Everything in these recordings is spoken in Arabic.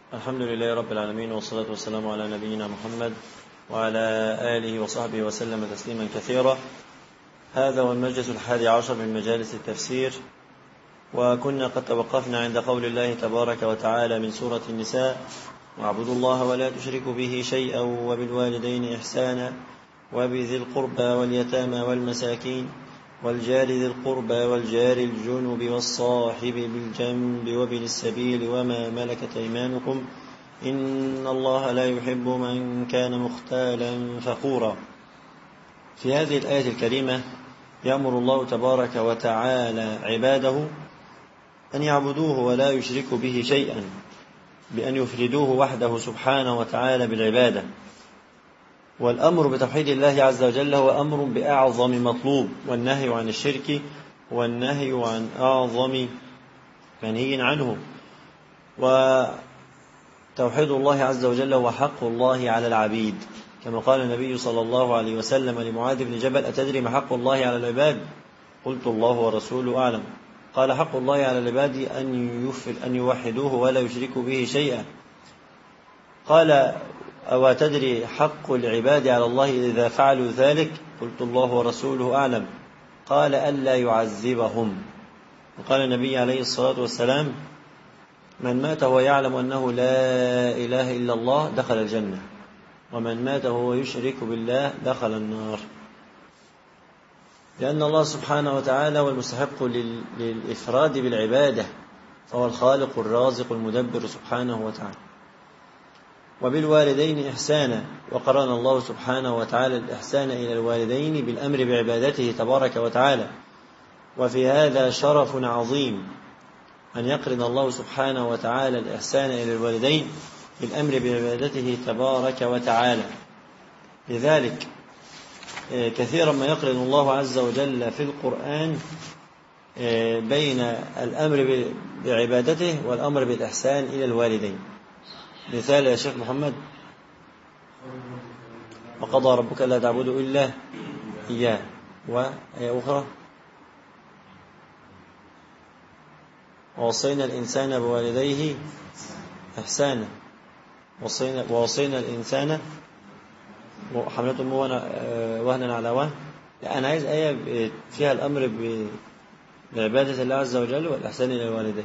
الحمد لله رب العالمين، والصلاة والسلام على نبينا محمد وعلى آله وصحبه وسلم تسليما كثيرا. هذا هو المجلس 11 من مجالس التفسير، وكنا قد توقفنا عند قول الله تبارك وتعالى من سورة النساء: واعبدوا الله ولا تشركوا به شيئا وبالوالدين إحسانا وبذي القربى واليتامى والمساكين والجار ذي القربى والجار الجنب والصاحب بالجنب وابن السبيل وما ملكت أيمانكم إن الله لا يحب من كان مختالا فخورا. في هذه الآية الكريمة يأمر الله تبارك وتعالى عباده أن يعبدوه ولا يشركوا به شيئا، بأن يفردوه وحده سبحانه وتعالى بالعبادة. والأمر بتوحيد الله عز وجل هو أمر بأعظم مطلوب، والنهي عن الشرك والنهي عن أعظم منهي عنه. وتوحيد الله عز وجل هو حق الله على العبيد، كما قال النبي صلى الله عليه وسلم لمعاذ بن جبل: أتدري ما حق الله على العباد؟ قلت: الله ورسوله أعلم. قال: حق الله على العباد أن يوحدوه ولا يشركوا به شيئا. قال: أو تدري حق العباد على الله إذا فعلوا ذلك؟ قلت: الله ورسوله أعلم. قال: ألا يعذبهم. وقال النبي عليه الصلاة والسلام: من مات وهو يعلم أنه لا إله إلا الله دخل الجنة، ومن مات وهو يشرك بالله دخل النار. لأن الله سبحانه وتعالى هو المستحق للإفراد بالعبادة، فهو الخالق الرازق المدبر سبحانه وتعالى. وبالوالدين إحسانا، وقرن الله سبحانه وتعالى الإحسان إلى الوالدين بالأمر بعبادته تبارك وتعالى. وفي هذا شرف عظيم أن يقرن الله سبحانه وتعالى الإحسان إلى الوالدين بالأمر بعبادته تبارك وتعالى. لذلك كثيرا ما يقرن الله عز وجل في القرآن بين الأمر بعبادته والأمر بالإحسان إلى الوالدين. مثال يا شيخ محمد: وقضى ربك لا تعبدوا إلا إياه. وآية أخرى: ووصينا الإنسان بوالديه إحسانا. ووصينا الإنسان حملته أمه وهنا على وهن. لا، أنا عايز آية فيها الأمر بعبادة الله عز وجل والإحسان إلى الوالدين.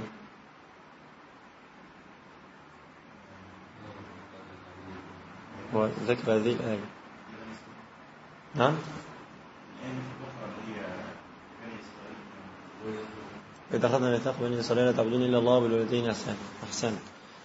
وذكر هذه الآية. نعم. إذا أخذنا ميثاق بني إسرائيل لا تعبدون إلا الله وبالوالدين إحسانا.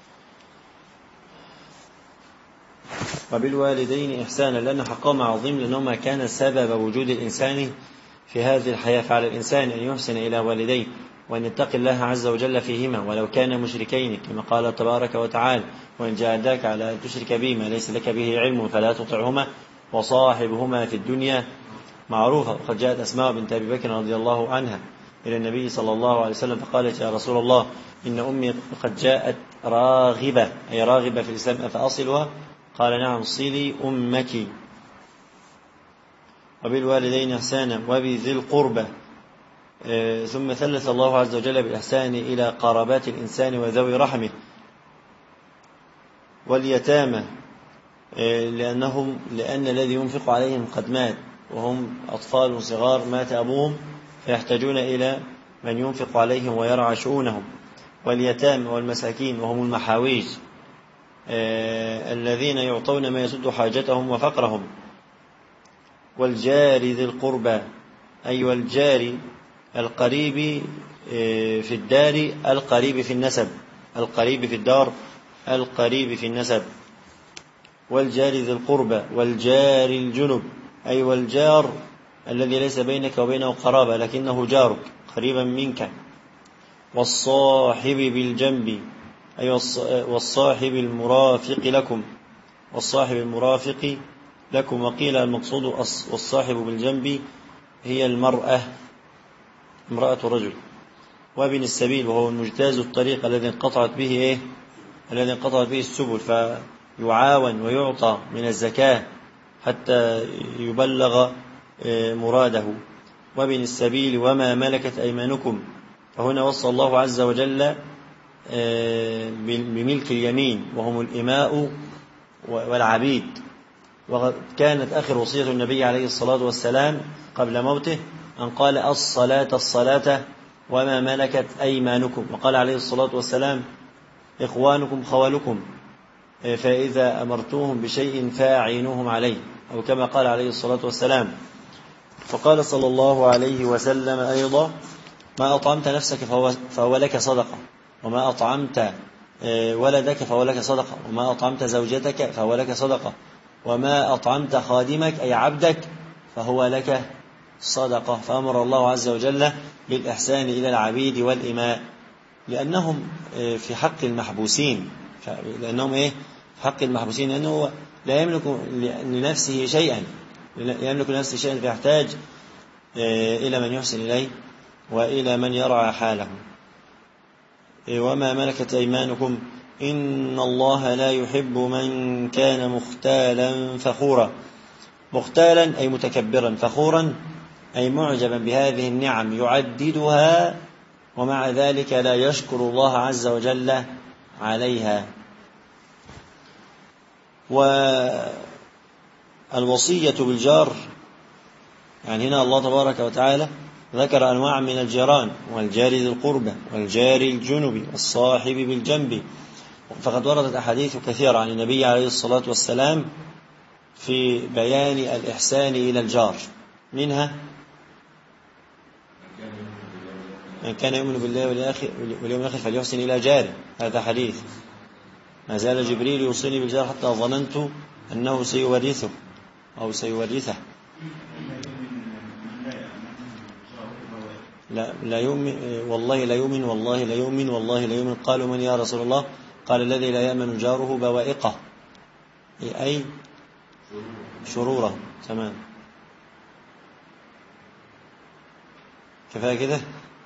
وبالوالدين إحسانا، لأن حقهما عظيم، لأنهما كان سبب وجود الإنسان في هذه الحياة. فعلى الإنسان أن يحسن إلى والديه وأن يتقي الله عز وجل فيهما ولو كان مشركين، كما قال تبارك وتعالى: وإن جاهداك على أن تشرك بي ما ليس لك به علم فلا تطعهما وصاحبهما في الدنيا معروفة. وقد جاءت أسماء بنت أبي بكر رضي الله عنها إلى النبي صلى الله عليه وسلم فقالت: يا رسول الله، إن أمي قد جاءت راغبة، أي راغبة في الإسلام، أفأصلها؟ قال: نعم، صلي أمك. وبالوالدين إحسانا وبذي القربى. ثم ثلث الله عز وجل بالإحسان إلى قرابات الإنسان وذوي رحمه. واليتامى، لأن الذي ينفق عليهم قد مات وهم أطفال صغار، مات أبوهم، فيحتاجون إلى من ينفق عليهم ويرعى شؤونهم. واليتامى والمساكين وهم المحاويج الذين يعطون ما يسد حاجتهم وفقرهم. والجار ذي القربى، أي والجار القريب في الدار القريب في النسب، القريب في الدار القريب في النسب. والجار ذي القربى. والجار الجنب، أي والجار الذي ليس بينك وبينه قرابة لكنه جارك قريبا منك. والصاحب بالجنب، أي والصاحب المرافق لكم، والصاحب المرافق لكم. وقيل المقصود والصاحب بالجنب هي المرأة، امرأة الرجل. وابن السبيل، وهو المجتاز الطريق الذي انقطعت به السبل، فيعاون ويعطى من الزكاة حتى يبلغ مراده. وابن السبيل وما ملكت أيمانكم. فهنا وصى الله عز وجل بملك اليمين وهم الإماء والعبيد. وكانت آخر وصية النبي عليه الصلاة والسلام قبل موته أن قال الصلاة الصلاة وما ملكت أيمانكم. وقال عليه الصلاة والسلام إخوانكم خوالكم فإذا أمرتوهم بشيء فاعينوهم عليه، أو كما قال عليه الصلاة والسلام. فقال صلى الله عليه وسلم أيضا ما أطعمت نفسك فهو لك صدقة، وما أطعمت ولدك فهو لك صدقة، وما أطعمت زوجتك فهو لك صدقة، وما أطعمت خادمك أي عبدك فهو لك صدقة. فأمر الله عز وجل بالإحسان إلى العبيد والإماء لأنهم في حق المحبوسين، في حق المحبوسين، لأنه لا يملك لنفسه شيئا، فيحتاج إلى من يحسن إليه وإلى من يرعى حاله. وما ملكت أيمانكم إن الله لا يحب من كان مختالا فخورا. مختالا أي متكبرا، فخورا أي معجبا بهذه النعم يعددها ومع ذلك لا يشكر الله عز وجل عليها. والوصية بالجار، يعني هنا الله تبارك وتعالى ذكر أنواع من الجيران: والجار ذي القربى، والجار الجنب، والصاحب بالجنب. فقد وردت أحاديث كثيرة عن النبي عليه الصلاة والسلام في بيان الإحسان إلى الجار، منها من كان يؤمن بالله واليوم الآخر فليحسن إلى جاره، هذا حديث. ما زال جبريل يوصيني بالجار حتى ظننت أنه سيورثه أو سيورثه. لا يؤمن والله لا يؤمن والله لا يؤمن والله لا يؤمن. قالوا من يا رسول الله؟ قال الذي لا يأمن جاره بوائقه، أي شروره. تمام، كفاية كده.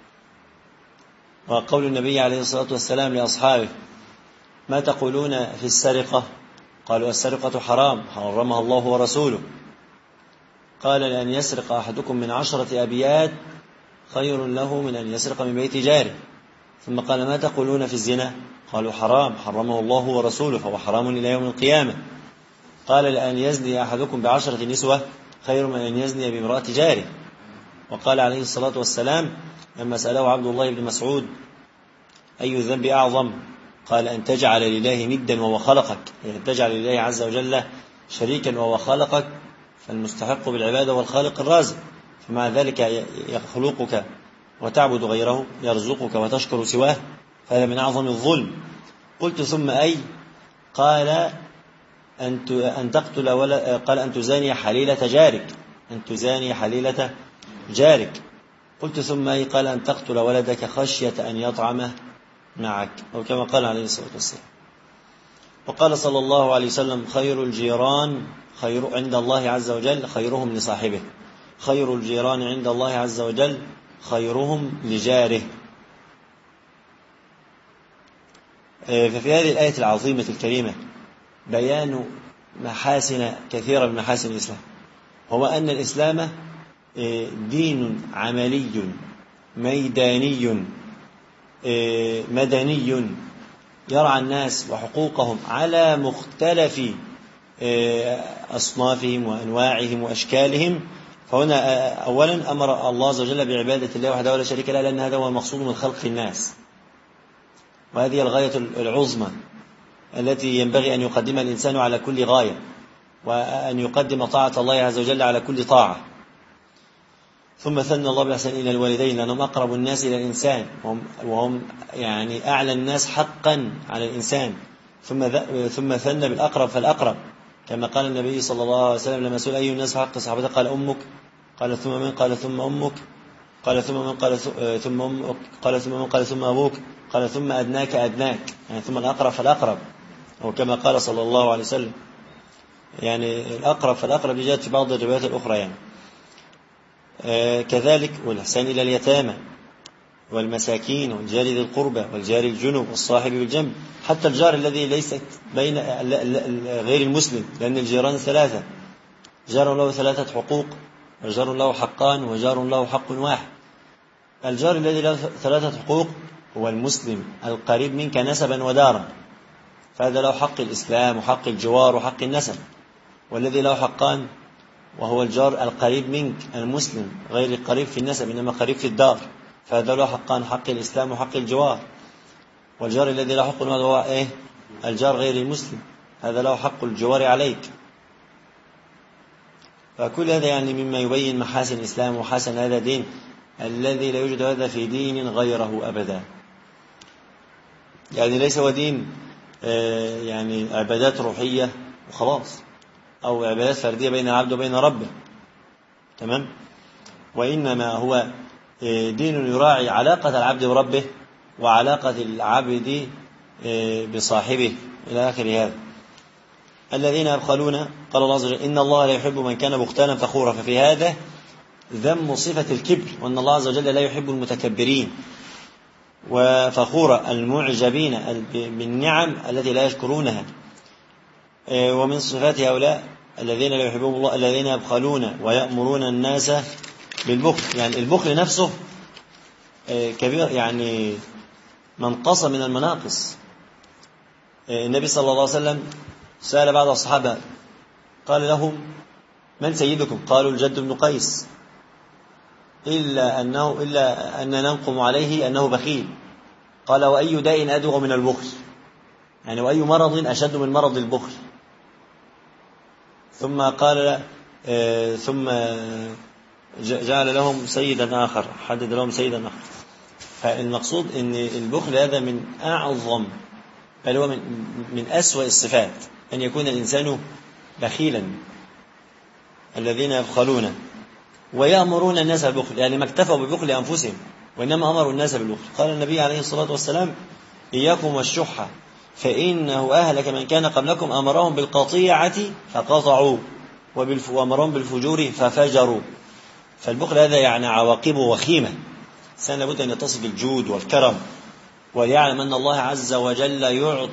وقول النبي عليه الصلاة والسلام لأصحابه ما تقولون في السرقة؟ قالوا السرقة حرام حرمها الله ورسوله. قال لأن يسرق أحدكم من 10 أبيات خير له من أن يسرق من بيت جاره. ثم قال ما تقولون في الزنا؟ قالوا حرام حرمه الله ورسوله فهو حرام إلى يوم القيامة. قال لأن يزني أحدكم ب10 نسوة خير من أن يزني بامرأة جاره. وقال عليه الصلاة والسلام لما سأله عبد الله بن مسعود أي الذنب أعظم؟ قال أن تجعل لله ندا وهو خلقك، يعني تجعل لله عز وجل شريكا وهو خلقك، فالمستحق بالعبادة والخالق الرازق، فمع ذلك يخلقك وتعبد غيره، يرزقك وتشكر سواه، فهذا من أعظم الظلم. قلت ثم أي؟ قال أن تقتل قال أن تزاني حليلة جارك، أن تزاني حليلة جارك. قلت ثم أي؟ قال أن تقتل ولدك خشية أن يطعمه معك، أو كما قال عليه الصلاة والسلام. وقال صلى الله عليه وسلم خير الجيران خير عند الله عز وجل خيرهم لصاحبه، خير الجيران عند الله عز وجل خيرهم لجاره. ففي هذه الآية العظيمة الكريمة بيان محاسن كثيرة من محاسن الإسلام، هو أن الإسلام دين عملي ميداني مدني يرعى الناس وحقوقهم على مختلف أصنافهم وأنواعهم وأشكالهم. فهنا أولا أمر الله عز وجل بعبادة الله وحده ولا شريك له، لأن هذا هو المقصود من خلق الناس، وهذه الغاية العظمى التي ينبغي أن يقدمها الإنسان على كل غاية، وأن يقدم طاعة الله عز وجل على كل طاعة. ثم ثنى الله بالإحسان إلى الوالدين لأنهم أقرب الناس إلى الإنسان، وهم يعني أعلى الناس حقا على الإنسان. ثم ثنى بالأقرب فالأقرب، كما قال النبي صلى الله عليه وسلم لما سئل أي الناس حق صحابته قال أمك، قال ثم من؟ قال ثم أمك، قال ثم من؟ قال ثم أمك، قال ثم من؟ قال ثم أبوك، قال ثم أدناك أدناك، يعني ثم الأقرب فالأقرب، أو كما قال صلى الله عليه وسلم. يعني الأقرب فالأقرب جاءت في بعض الروايات الأخرى يعني. كذلك والإحسان إلى اليتامى والمساكين والجار ذي القربى والجار الجنب والصاحب بالجنب، حتى الجار الذي ليس بين غير المسلم، لأن الجيران 3، جار له 3 حقوق، وجار له حقان، وجار له حق واحد. الجار الذي له 3 حقوق هو المسلم القريب منك نسبا ودارا، فهذا له حق الإسلام وحق الجوار وحق النسب. والذي له حقان وهو الجار القريب منك المسلم، غير القريب في النسب إنما قريب في الدار، فهذا له حقان، حق الإسلام وحق الجوار. والجار الذي له حق هو إيه؟ الجار غير المسلم، هذا له حق الجوار عليك. فكل هذا يعني مما يبين محاسن الإسلام وحسن هذا دين الذي لا يوجد هذا في دين غيره أبدا. يعني ليس هو دين يعني عبادات روحية وخلاص، أو عبادات فردية بين العبد وبين ربه، تمام؟ وإنما هو دين يراعي علاقة العبد بربه وعلاقة العبد بصاحبه إلى آخر هذا. الذين يبخلون قال الله عز وجل إن الله لا يحب من كان بختالا فخورا، ففي هذا ذم صفة الكبر، وأن الله عز وجل لا يحب المتكبرين وفخورا المعجبين بالنعم التي لا يشكرونها. ومن صفات هؤلاء الذين لا يحبهم الله الذين يبخلون ويأمرون الناس بالبخل. يعني البخل نفسه كبير، يعني منقصة من المناقص. النبي صلى الله عليه وسلم سأل بعض الصحابة قال لهم من سيدكم؟ قالوا الجد بن قيس، إلا أن ننقم عليه أنه بخيل. قال وأي داء أدوغ من البخل؟ يعني وأي مرض أشد من مرض البخل؟ ثم قال ثم جعل لهم سيدا آخر، حدد لهم سيدا آخر. فالمقصود أن البخل هذا من أعظم، بل هو من أسوأ الصفات، أن يكون الإنسان بخيلا. الذين يبخلون ويأمرون الناس بالبخل، يعني ما اكتفوا ببخل أنفسهم وإنما أمروا الناس بالبخل. قال النبي عليه الصلاة والسلام إياكم والشح فإنه أهلك من كان قبلكم، أمرهم بالقطيعة فقطعوا وأمرهم بالفجور ففجروا. فالبخل هذا يعني عواقبه وخيمة، الإنسان لابد أن يتصف بالجود والكرم، ويعلم أن الله عز وجل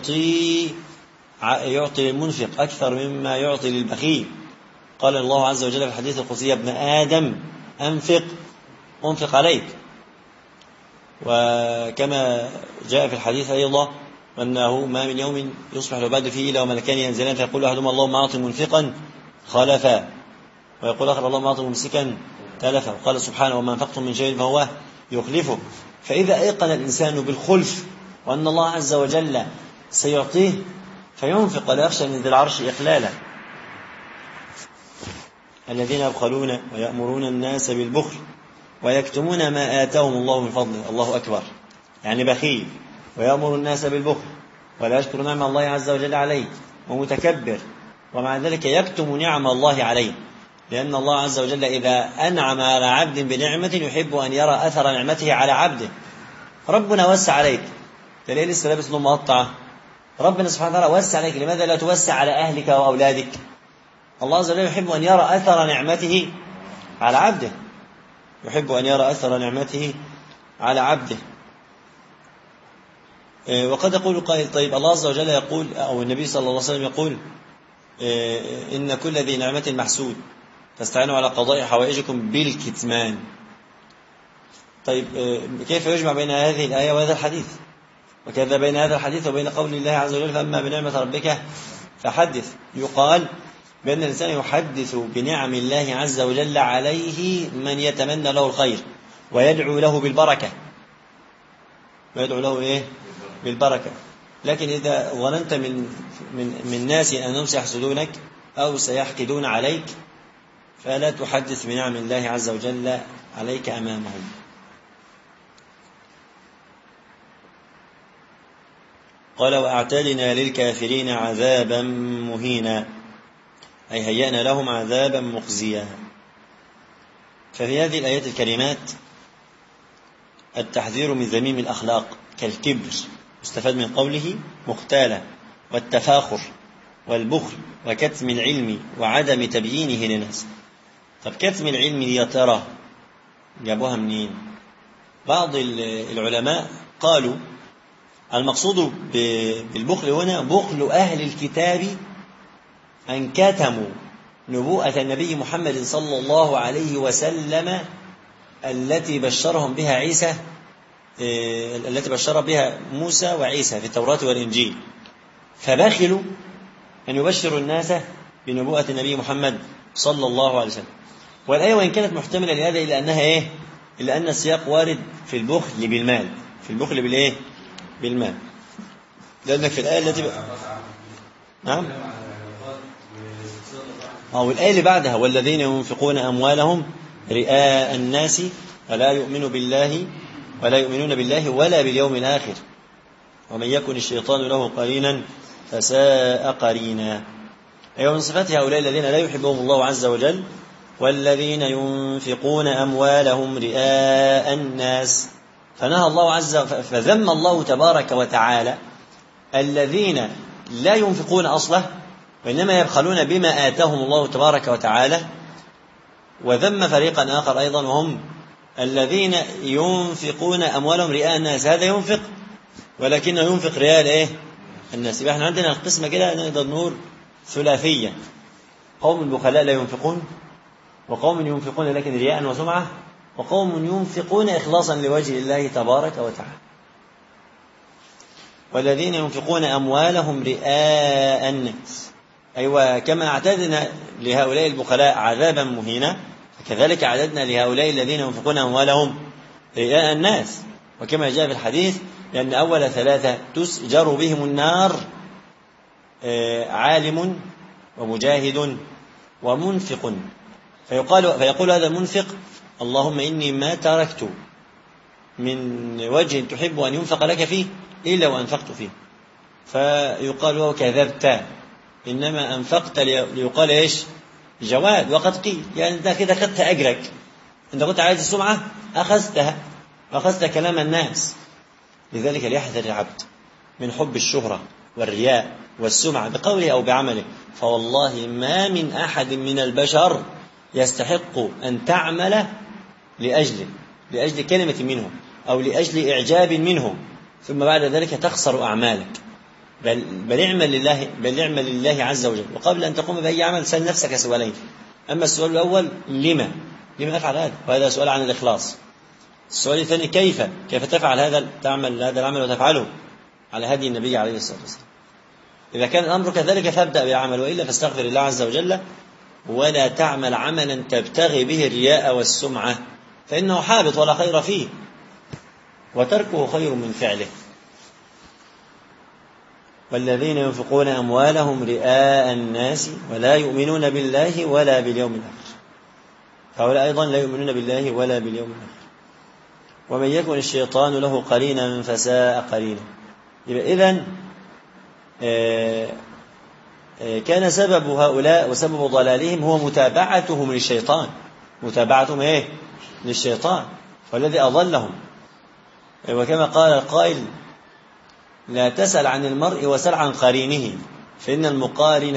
يعطي للمنفق أكثر مما يعطي للبخيل. قال الله عز وجل في الحديث القدسي يا ابن آدم أنفق عليك. وكما جاء في الحديث أيضا أنه ما من يوم يصبح العباد فيه إلا وملكان ينزلان فيقول أحدهما اللهم أعط منفقا خلفا، ويقول آخر اللهم أعط ممسكا تلفا. وقال سبحانه وما أنفقتم من شيء فهو يخلفه. فإذا أيقن الإنسان بالخلف وأن الله عز وجل سيعطيه فينفق ولا يخشى من ذي العرش إخلالا. الذين يبخلون ويأمرون الناس بالبخل ويكتمون ما آتاهم الله من فضله. الله أكبر، يعني بخيل ويأمر الناس بالبخل ولا يشكر نعم الله عز وجل عليه ومتكبر، ومع ذلك يكتم نعم الله عليه، لأن الله عز وجل إذا أنعم على عبد بنعمة يحب أن يرى أثر نعمته على عبده. ربنا وسع عليك، تلاقي لسه لابس لهم مقطعة، ربنا سبحانه وتعالى وسع عليك، لماذا لا توسع على أهلك وأولادك؟ الله عز وجل يحب أن يرى أثر نعمته على عبده، يحب أن يرى أثر نعمته على عبده. وقد يقول قائل طيب الله عز وجل يقول أو النبي صلى الله عليه وسلم يقول إن كل ذي نعمة محسود فاستعينوا على قضاء حوائجكم بالكتمان. طيب كيف يجمع بين هذه الآية وهذا الحديث؟ وكذا بين هذا الحديث وبين قول الله عز وجل فأما بنعمة ربك فحدث. يقال بأن الإنسان يحدث بنعم الله عز وجل عليه من يتمنى له الخير ويدعو له بالبركة، ويدعو له إيه؟ بالبركة. لكن إذا ظننت من ناس أنهم سيحسدونك أو سيحقدون عليك فلا تحدث بنعم الله عز وجل عليك أمامهم. قال وأعتدنا للكافرين عذابا مهينا، أي هيأنا لهم عذابا مخزيا. ففي هذه الآيات الكريمات التحذير من ذميم الأخلاق كالكبر، مستفاد من قوله مختالا، والتفاخر والبخل وكتم العلم وعدم تبيينه للناس. طب كتم العلم دي يا ترى جابوها منين؟ بعض العلماء قالوا المقصود بالبخل هنا بخل أهل الكتاب أن كتموا نبوءة النبي محمد صلى الله عليه وسلم التي بشرهم بها عيسى التي بشر بها موسى وعيسى في التوراة والإنجيل، فبخلوا أن يبشروا الناس بنبوءة النبي محمد صلى الله عليه وسلم. والآية وإن كانت محتملة لهذا إلا أنها إلا أن السياق وارد في البخل بالمال، في البخل بالمال، لأنك في الآية التي نعم والآية اللي بعدها والذين ينفقون أموالهم رئاء الناس ولا يؤمنون بالله ولا باليوم الآخر ومن يكن الشيطان له قرينا فساء قرينا. أيوة من صفات هؤلاء الذين لا يحبهم الله عز وجل والذين ينفقون أموالهم رئاء الناس، فنهى الله فذم الله تبارك وتعالى الذين لا ينفقون أصله وإنما يبخلون بما آتاهم الله تبارك وتعالى، وذم فريقا آخر أيضا وهم الذين ينفقون أموالهم رئاء الناس. هذا ينفق ولكنه ينفق رئاء الناس. يبقى احنا عندنا القسمة كده نقدر نقول ثلاثية: قوم بخلاء لا ينفقون، وقوم ينفقون لكن رياء وسمعة، وقوم ينفقون إخلاصا لوجه الله تبارك وتعالى. والذين ينفقون أموالهم رئاء الناس، أيوة كما أعتدنا لهؤلاء البخلاء عذابا مهينا فكذلك أعددنا لهؤلاء الذين ينفقون أموالهم رئاء الناس. وكما جاء في الحديث لأن أول ثلاثة تسجر بهم النار عالم ومجاهد ومنفق، فيقول هذا المنفق: اللهم إني ما تركت من وجه تحب أن ينفق لك فيه إلا وأنفقت فيه. فيقال له: كذبت، إنما أنفقت ليقال جواد. وقد قيل يعني أنت كده أخذت أجرك، أنت كنت عايز السمعة أخذتها وأخذت كلام الناس. لذلك ليحذر العبد من حب الشهرة والرياء والسمعة بقوله أو بعمله، فوالله ما من أحد من البشر يستحق أن تعمل لأجل كلمة منه أو لأجل إعجاب منه ثم بعد ذلك تخسر أعمالك. بل اعمل لله عز وجل. وقبل أن تقوم بأي عمل سأل نفسك سؤالين: أما السؤال الأول لما أفعل هذا، وهذا سؤال عن الإخلاص. السؤال الثاني كيف تفعل تعمل هذا العمل وتفعله على هدي النبي عليه الصلاة والسلام. إذا كان الأمر كذلك فابدأ بالعمل، وإلا فاستغفر الله عز وجل ولا تعمل عملا تبتغي به الرياء والسمعة، فإنه حابط ولا خير فيه، وتركه خير من فعله. والذين ينفقون أموالهم رئاء الناس ولا يؤمنون بالله ولا باليوم الآخر، فهؤلاء أيضا لا يؤمنون بالله ولا باليوم الآخر. ومن يكن الشيطان له قرينا فساء قرينا. إذن كان سبب هؤلاء وسبب ضلالهم هو متابعتهم للشيطان والذي أضلهم. وكما قال القائل: لا تسأل عن المرء وسل عن قرينه فإن المقارن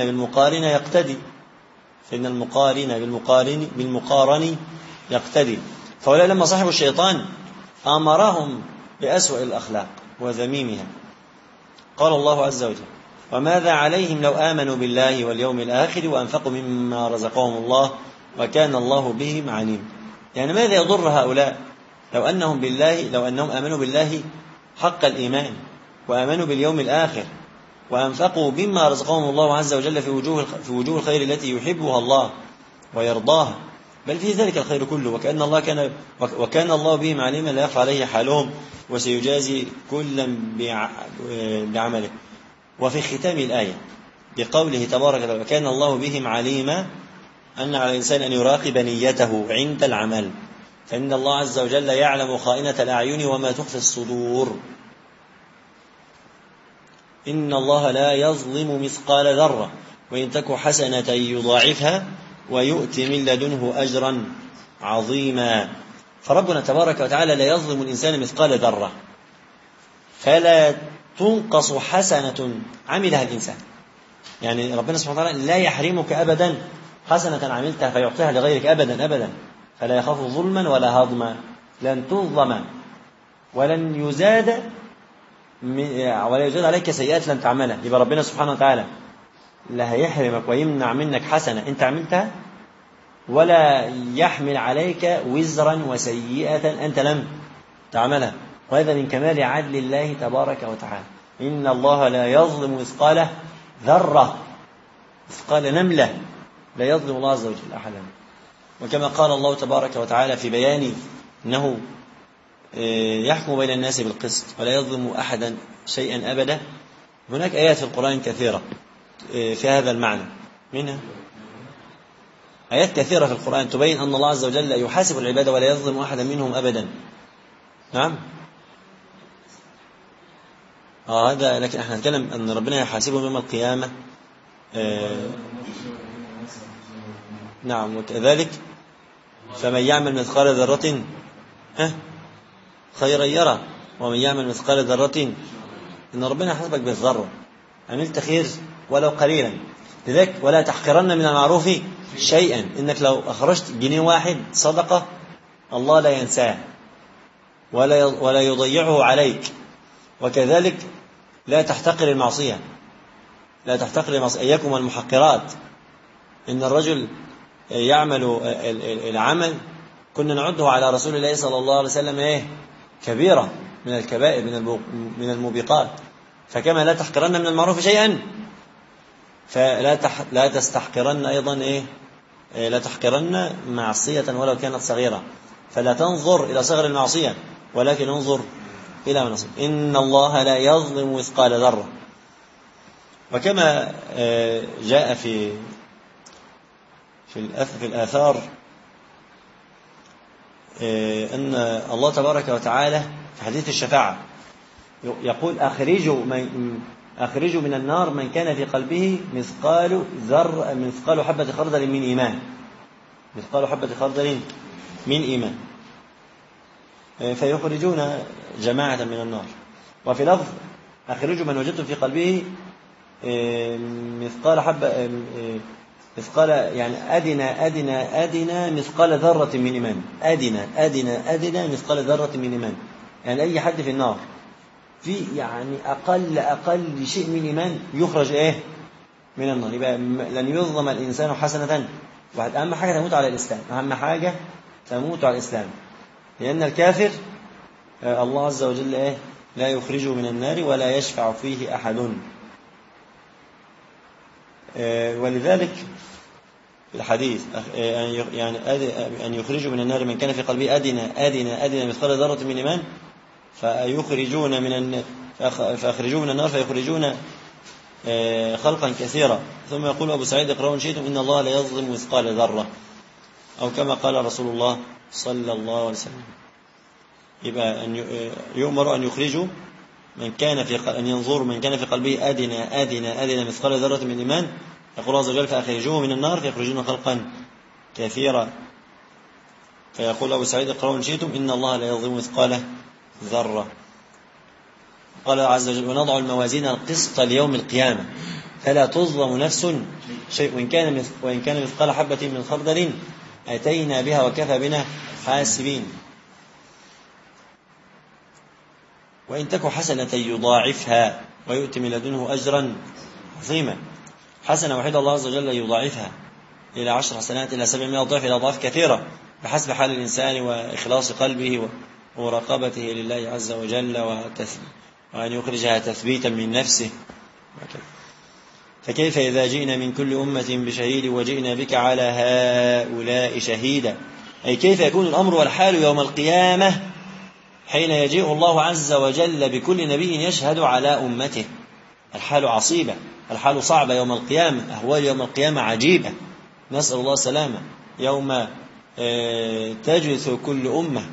بالمقارن يقتدي. فهؤلاء لما صاحبوا الشيطان أمرهم بأسوأ الأخلاق وذميمها. قال الله عز وجل: وماذا عليهم لو آمنوا بالله واليوم الآخر وأنفقوا مما رزقهم الله وكان الله بهم عليم. يعني ماذا يضر هؤلاء لو أنهم آمنوا بالله حق الإيمان وآمنوا باليوم الآخر وأنفقوا مما رزقهم الله عز وجل في وجوه الخير التي يحبها الله ويرضاها، بل في ذلك الخير كله، وكان الله بهم عليما لا يخفى عليه حالهم وسيجازي كلا بعمله. وفي ختام الآية بقوله تبارك وتعالى: وكان الله بهم عليما، أن على الإنسان أن يراقب نيته عند العمل، فإن الله عز وجل يعلم خائنة الأعين وما تخفي الصدور. إن الله لا يظلم مثقال ذرة وإن تك حسنة يضاعفها ويؤتي من لدنه أجرا عظيما. فربنا تبارك وتعالى لا يظلم الإنسان مثقال ذرة، فلا تنقص حسنة عملها الإنسان. يعني ربنا سبحانه وتعالى لا يحرمك أبدا حسنة عملتها فيعطيها لغيرك أبدا، فلا يخاف ظلما ولا هضما، لن تظلم ولن يزاد عليك سيئات لم تعملها. يبقى ربنا سبحانه وتعالى لا هيحرمك ويمنع منك حسنة أنت عملتها، ولا يحمل عليك وزرا وسيئة أنت لم تعملها. وهذا من كمال عدل الله تبارك وتعالى. إن الله لا يظلم مثقال ذرة، مثقال نملة، لا يظلم الله عز وجل أحدا. وكما قال الله تبارك وتعالى في بيان أنه يحكم بين الناس بالقسط ولا يظلم أحدا شيئا أبدا، هناك آيات في القرآن كثيرة في هذا المعنى، منها آيات كثيرة في القرآن تبين أن الله عز وجل يحاسب العباد ولا يظلم أحدا منهم أبدا. نعم، هذا لكن احنا نتكلم أن ربنا يحاسبهم يوم القيامة. نعم، وكذلك فمن يعمل مثقال ذرة خيرا يرى ومن يعمل مثقال ذرة، إن ربنا يحاسبك بالذرة، عملت خير ولو قليلا. لذلك ولا تحقرن من المعروف شيئا، إنك لو أخرجت جنيه واحد صدقة الله لا ينساه ولا يضيعه عليك. وكذلك لا تحتقر المعصية، لا تحتقر المعصية. إياكم والمحقرات. إن الرجل يعمل العمل كنا نعده على رسول الله صلى الله عليه وسلم كبيرة من الكبائر من الموبقات. فكما لا تحقرن من المعروف شيئا فلا تستحقرن أيضا لا تحقرن معصية ولو كانت صغيرة. فلا تنظر إلى صغر المعصية ولكن انظر إلى منصب. إن الله لا يظلم مثقال ذرة. وكما جاء في الآثار أن الله تبارك وتعالى في حديث الشفاعة يقول أخرجوا من النار من كان في قلبه مثقال حبة خردل من إيمان، مثقال حبة خردل من إيمان، فيخرجون جماعة من النار. وفي لفظ أخرجوا من وجدتم في قلبه مثقال يعني أدنى مثقال ذرة من إيمان، أدنى مثقال ذرة من إيمان. يعني أي حد في النار في يعني أقل شيء من إيمان يخرج من النار. يبقى لن يظلم الإنسان حسنة واحد. أهم حاجة تموت على الإسلام، أهم حاجة تموت على الإسلام، لأن الكافر الله عز وجل لا يخرجه من النار ولا يشفع فيه أحد. ولذلك في الحديث يعني أن يخرجوا من النار من كان في قلبه أدنى مثقال ذرة من إيمان فأخرجوه من النار فيخرجون خلقا كثيرا. ثم يقول أبو سعيد اقرأوا إن شئتم إن الله لا يظلم مثقال ذرة، أو كما قال رسول الله صلى الله عليه وسلم. يبقى أن يؤمر أن يخرجوا أن ينظروا من كان في قلبه أدنى مثقال ذرة من إيمان. يقول الله عز وجل فأخرجوه من النار فيخرجون خلقا كثيرا. فيقول أبو سعيد اقرأوا إن شئتم إن الله لا يظلم مثقال ذرة. قال عز وجل ونضع الموازين القسط ليوم القيامة فلا تظلم نفس شيء وإن كان مثقال حبة من خردل أتينا بها وكفى بنا حاسبين. وإن تك حسنة يضاعفها ويؤتي من لدنه أجرا عظيما. حسنة واحدة الله عز وجل يضاعفها إلى 10 حسنات إلى 700 ضعف إلى أضعاف كثيرة بحسب حال الإنسان وإخلاص قلبه ومراقبته لله عز وجل وأن يخرجها تثبيتا من نفسه. فكيف إذا جئنا من كل أمة بشهيد وجئنا بك على هؤلاء شهيدا، أي كيف يكون الأمر والحال يوم القيامة حين يجيء الله عز وجل بكل نبي يشهد على أمته. الحال عصيبة، الحال صعبة يوم القيامة، أهوال يوم القيامة عجيبة، نسأل الله السلامة. يوم تجث كل أمة.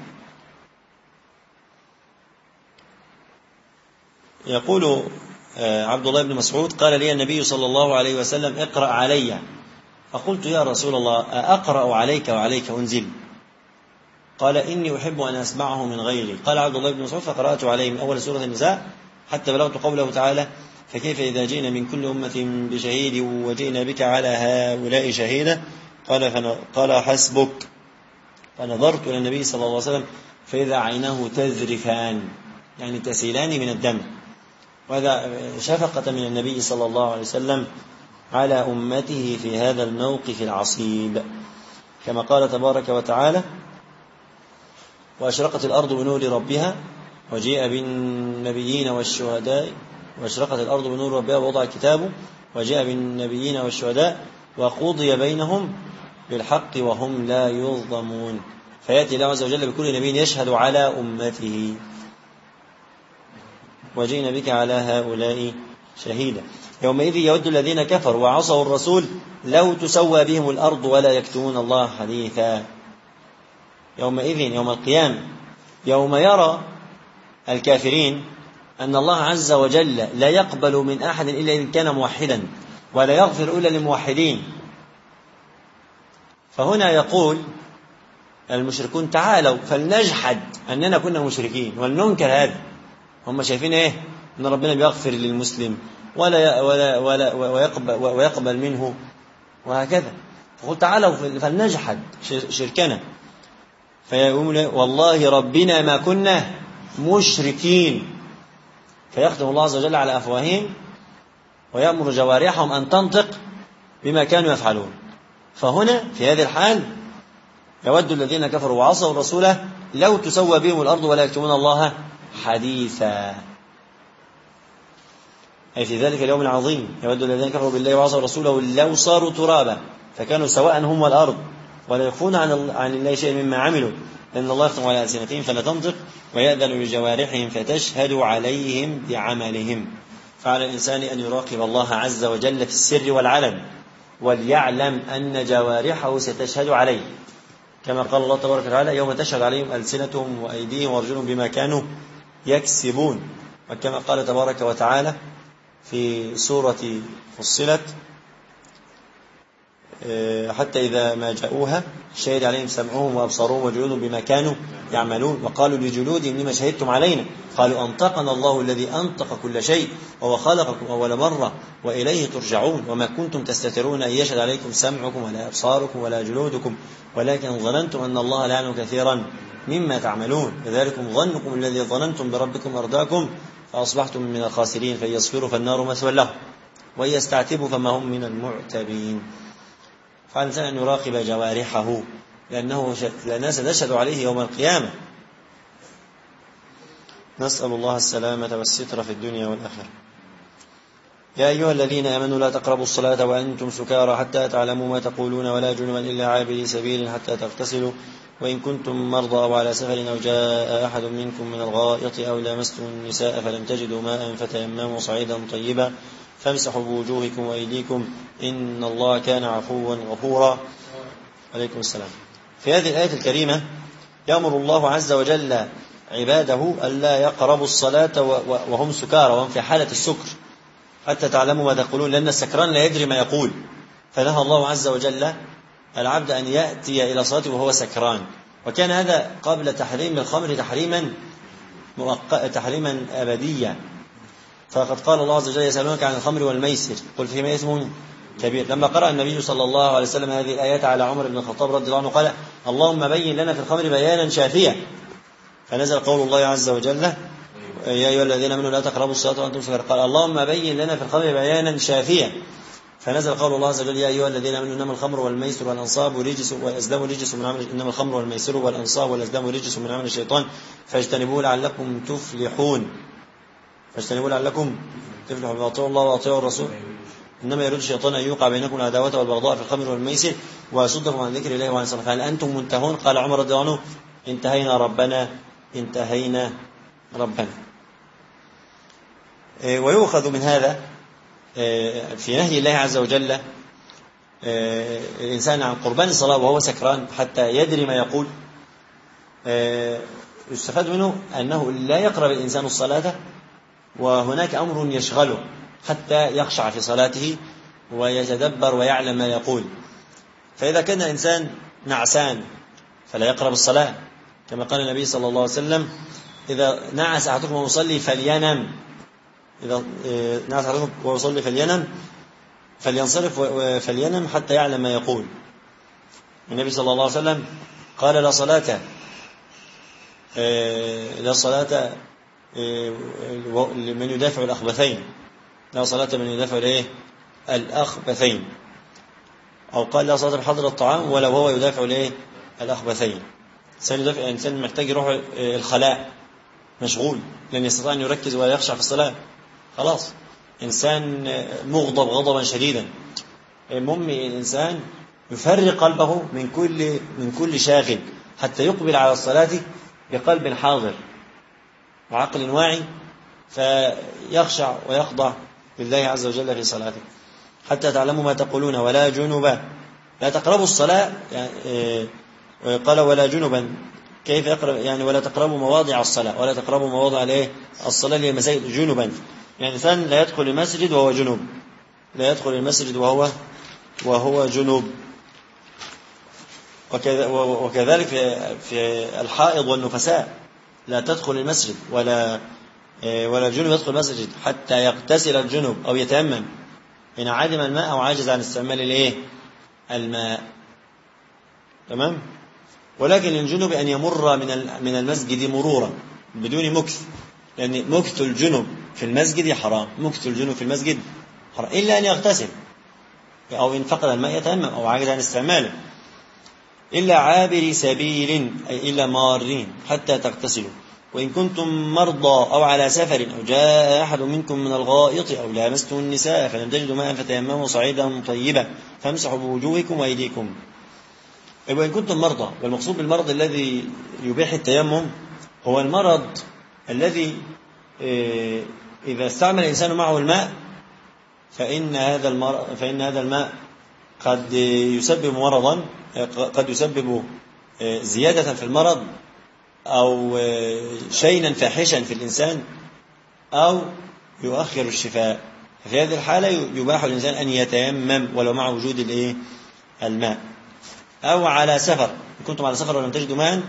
يقول عبد الله بن مسعود قال لي النبي صلى الله عليه وسلم اقرأ علي، فقلت يا رسول الله أقرأ عليك وعليك أنزل؟ قال إني أحب أن أسمعه من غيري. قال عبد الله بن مسعود فقرأت عليه من أول سورة النساء حتى بلغت قوله تعالى فكيف إذا جئنا من كل أمة بشهيد وجئنا بك على هؤلاء شهيدا. قال حسبك. فنظرت إلى النبي صلى الله عليه وسلم فإذا عيناه تذرفان يعني تسيلان من الدم، وهذا شفقة من النبي صلى الله عليه وسلم على أمته في هذا الموقف العصيب. كما قال تبارك وتعالى وأشرقت الأرض بنور ربها وجيء بالنبيين والشهداء واشرقت الأرض بنور ربها ووضع الكتاب وجيء بالنبيين والشهداء وقضي بينهم بالحق وهم لا يظلمون. فيأتي الله عز وجل بكل نبي يشهد على أمته وجئنا بك على هؤلاء شهيدا. يومئذ يود الذين كفروا وعصوا الرسول لو تسوى بهم الأرض ولا يكتمون الله حديثا. يومئذ يوم القيامة يوم يرى الكافرين أن الله عز وجل لا يقبل من أحد إلا إن كان موحدا ولا يغفر إلا للموحدين. فهنا يقول المشركون تعالوا فلنجحد أننا كنا مشركين ولننكر هذا. هم شايفين إيه؟ أن ربنا بيغفر للمسلم ويقبل منه وهكذا. فقل تعالوا فلنجحد شركنا. فيقول والله ربنا ما كنا مشركين. فيختم الله عز وجل على أفواههم ويأمر جوارحهم أن تنطق بما كانوا يفعلون. فهنا في هذه الحال يود الذين كفروا وعصوا الرسول لو تسوى بهم الأرض ولا يكتمون الله حديثا. أي في ذلك اليوم العظيم يود الذين كفروا بالله وعصوا رسوله لو صاروا ترابا فكانوا سواء هم والأرض ولا يخفون عن الله شيء مما عملوا لأن الله يختم على ألسنتهم فلا تنطق ويأذن لجوارحهم فتشهد عليهم بعملهم. فعلى الإنسان أن يراقب الله عز وجل في السر والعلن وليعلم أن جوارحه ستشهد عليه كما قال الله تبارك وتعالى يوم تشهد عليهم ألسنتهم وأيديهم وأرجلهم بما كانوا يكسبون. وكما قال تبارك وتعالى في سورة فصلت حتى إذا ما جاءوها شهد عليهم سمعهم وأبصارهم وجلودهم بما كانوا يعملون وقالوا لجلودهم لما شهدتم علينا قالوا أنطقنا الله الذي أنطق كل شيء وهو خلقكم أول مرة وإليه ترجعون وما كنتم تستترون أن يشهد عليكم سمعكم ولا أبصاركم ولا جلودكم ولكن ظننتم أن الله لا يعلم كثيرا مما تعملون فذلكم ظنكم الذي ظننتم بربكم أرداكم فأصبحتم من الخاسرين فإن يصبروا فالنار مثوى لهم وإن يستعتبوا فما هم من المعتبين. فعلى الإنسان أن يراقب جوارحه لأنها ستشهد عليه يوم القيامة. نسأل الله السلامة والستر في الدنيا والآخرة. يا أيها الذين آمنوا لا تقربوا الصلاة وأنتم سكارى حتى تعلموا ما تقولون ولا جنبا إلا عابري سبيل حتى تغتسلوا وإن كنتم مرضى أو على سفر أو جاء أحد منكم من الغائط أو لامستم النساء فلم تجدوا ماء فتيمموا صعيدا طيبا فامسحوا بوجوهكم وأيديكم إن الله كان عفوا غفورا. عليكم السلام. في هذه الآية الكريمة يأمر الله عز وجل عباده ألا يقربوا الصلاة وهم سكارى وهم في حالة السكر حتى تعلموا ما تقولون لأن السكران لا يدري ما يقول. فنهى الله عز وجل العبد أن يأتي إلى صلاته وهو سكران. وكان هذا قبل تحريم الخمر تحريما أبديا. فقد قال الله عز وجل يسألونك عن الخمر والميسر قل فيهما إثم كبير. لما قرأ النبي صلى الله عليه وسلم هذه الآيات على عمر بن الخطاب رضي الله عنه قال اللهم بين لنا في الخمر بيانا شافيا. فنزل قول الله عز وجل يا أيها الذين آمنوا لا تقربوا الصلاة وأنتم سكارى قال اللهم بين لنا في الخمر بيانا شافيا. فنزل قول الله عز وجل يا أيها الذين آمنوا إنما الخمر والميسر والأنصاب رجس والأزلام رجس من عمل إنما الخمر والميسر والأنصاب والأزلام رجس من عمل الشيطان فاجتنبوه لعلكم تفلحون. فاجتنبوه لعلكم تفلحون وأطيعوا الله وأطيعوا الرسول إنما يريد الشيطان أن يوقع بينكم العداوة والبغضاء في الخمر والميسر ويصدكم عن ذكر الله وعن الصلاة فهل أنتم منتهون. قال عمر رضي الله عنه انتهينا ربنا. ويؤخذ من هذا في نهي الله عز وجل الإنسان عن قربان الصلاة وهو سكران حتى يدري ما يقول. يستفاد منه أنه لا يقرب الإنسان الصلاة وهناك أمر يشغله حتى يخشع في صلاته ويتدبر ويعلم ما يقول. فإذا كان الإنسان نعسان فلا يقرب الصلاة كما قال النبي صلى الله عليه وسلم إذا نعس أحدكم ويصلي فلينم إذا نعس أحدكم ويصلي فلينصرف فلينم حتى يعلم ما يقول. النبي صلى الله عليه وسلم قال لا صلاة لمن يدافع الأخبثين لا صلاة من يدافع الأخبثين أو قال لا صلاة بحضر الطعام ولو هو يدافع الأخبثين. إنسان محتاج يروح الخلاء مشغول، لن يستطيع أن يركز ولا يخشع في الصلاة، خلاص إنسان مغضب غضبا شديدا. المهم الإنسان يفرق قلبه من كل شاغل حتى يقبل على الصلاة بقلب حاضر وعقل واعي، فيخشع ويخضع لله عز وجل في صلاته. حتى تعلموا ما تقولون ولا جنبا، لا تقربوا الصلاة يعني قال ولا جنبا، كيف يقرب يعني ولا تقربوا مواضع الصلاة، ولا تقربوا مواضع الايه الصلاة اللي هي مساجد جنبا، يعني إنسان لا يدخل المسجد وهو جنوب، لا يدخل المسجد وهو جنوب. وكذلك في الحائض والنفساء لا تدخل المسجد، ولا الجنوب يدخل المسجد حتى يغتسل الجنوب أو يتيمم إن عدم الماء أو عاجز عن استعمال الايه الماء. تمام. ولكن للجنوب أن يمر من المسجد مرورا بدون مكث، لأن مكث الجنوب في المسجد حرام، مكث الجنوب في المسجد حرام إلا أن يغتسل، أو إن فقد الماء يتيمم أو عاجز عن استعماله، إلا عابر سبيل أي إلا مارين حتى تغتسلوا، وإن كنتم مرضى أو على سفر أو جاء أحد منكم من الغائط أو لامستم النساء فلم تجدوا ماء فتيمموا صعيدا طيبا فامسحوا بوجوهكم وأيديكم. وإن كنتم مرضى، والمقصود بالمرض الذي يبيح التيمم هو المرض الذي إذا استعمل الإنسان معه الماء فإن هذا الماء قد يسبب مرضا، قد يسبب زيادة في المرض أو شيئا فاحشا في الإنسان أو يؤخر الشفاء. في هذه الحالة يباح الإنسان أن يتيمم ولو مع وجود الماء. أو على سفر، إن كنتم على سفر ولم تجدوا ماء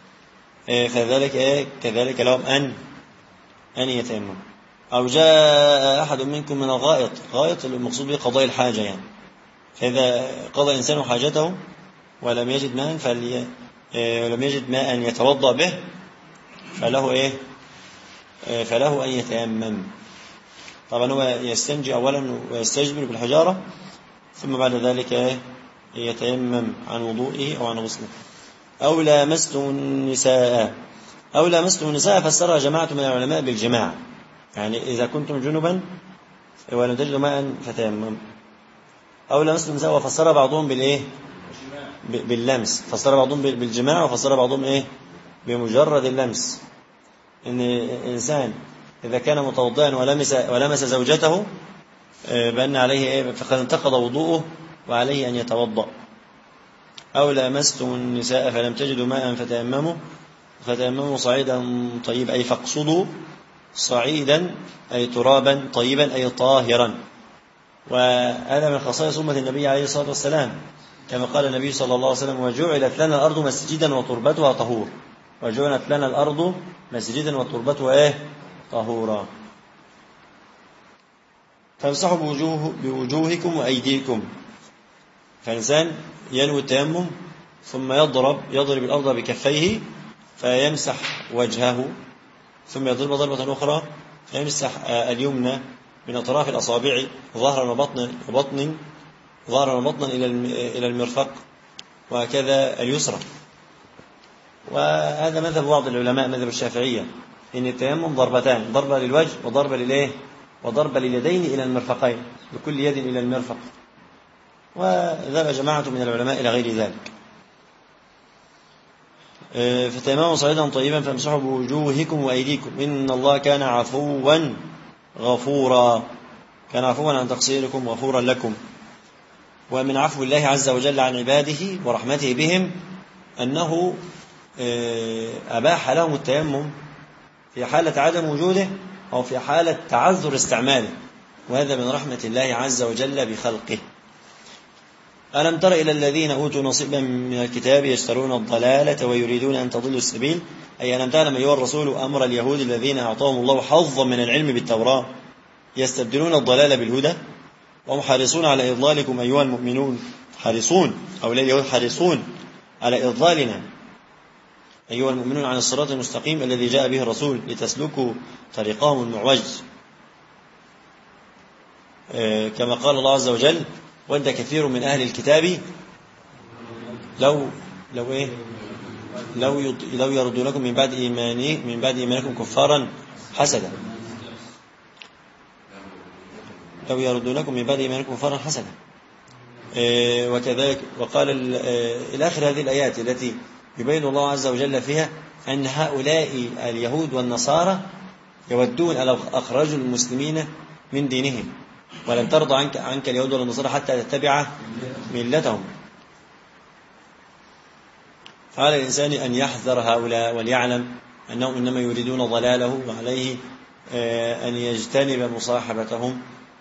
فذلك كذلك لهم أن يتيمم. أو جاء أحد منكم من الغائط، غائط المقصود به قضاء الحاجة يعني، فإذا قضى الإنسان حاجته ولم يجد ماء يتوضأ به فله أن يتيمم. طبعا هو يستنجي أولا ويستجبر بالحجارة، ثم بعد ذلك يتيمم عن وضوئه أو عن غسله. أو لامستم النساء فسرها جماعة من العلماء بالجماع، يعني إذا كنتم جنبا ولم تجدوا ماء فتيمم. أو لامستم النساء وفسر بعضهم باللمس، فسر بعضهم بالجماع وفسر بعضهم بمجرد اللمس، إن الإنسان إذا كان متوضئا ولمس زوجته بأن عليه فقد انتقض وضوءه وعليه أن يتوضأ. أو لامستم النساء فلم تجدوا ماء فتيمموا صعيدا طيبا أي فاقصدوا صعيدا أي ترابا طيبا أي طاهرا. وهذا من خصائص أمة النبي عليه الصلاة والسلام، كما قال النبي صلى الله عليه وسلم وجعلت لنا الأرض مسجدا وتربتها طهور، وجعلت لنا الأرض مسجدا وتربتها طهورا. فامسحوا بوجوهكم وأيديكم، فالإنسان ينوي التيمم ثم يضرب الأرض بكفيه فيمسح وجهه، ثم يضرب ضربة أخرى فيمسح اليمنى من أطراف الأصابع ظهرا وبطنا إلى المرفق، وهكذا اليسرى. وهذا مذهب بعض العلماء، مذهب الشافعية، إن التيمم ضربتان، ضربة للوجه وضربة لليدين إلى المرفقين، بكل يد إلى المرفق. وذهب جماعة من العلماء إلى غير ذلك. فتيمموا صعيدا طيبا فامسحوا بوجوهكم وأيديكم إن الله كان عفوا غفورا، كان عفوا عن تقصيركم غفورا لكم. ومن عفو الله عز وجل عن عباده ورحمته بهم أنه أباح لهم التيمم في حالة عدم وجوده أو في حالة تعذر استعماله، وهذا من رحمة الله عز وجل بخلقه. ألم تر إلى الذين أوتوا نصيبا من الكتاب يشترون الضلالة ويريدون أن تضلوا السبيل، أي ألم تعلم أيها الرسول أمر اليهود الذين أعطاهم الله حظا من العلم بالتوراة يستبدلون الضلال بالهدى وهم حريصون على إضلالكم أيها المؤمنون، حريصون أولئك اليهود حريصون على إضلالنا أيها المؤمنون عن الصراط المستقيم الذي جاء به الرسول لتسلكوا طريقهم المعوج، كما قال الله عز وجل ود كثير من أهل الكتاب لو يردونكم من بعد إيمانكم كفارا حسدا، لو يردونكم من بعد إيمانكم كفارا حسدا. وكذلك وقال إلى آخر هذه الآيات التي يبين الله عز وجل فيها أن هؤلاء اليهود والنصارى يودون لو أخرجوا المسلمين من دينهم، ولن ترضى عنك اليهود والنصارى حتى تتبع ملتهم. فعلى الإنسان أن يحذر هؤلاء وليعلم أنهم إنما يريدون ضلاله، وعليه أن يجتنب مصاحبتهم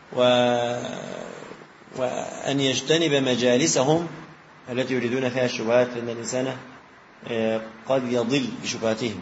وأن يجتنب مجالسهم التي يريدون فيها الشبهات، لأن الإنسان قد يضل بشبهاتهم.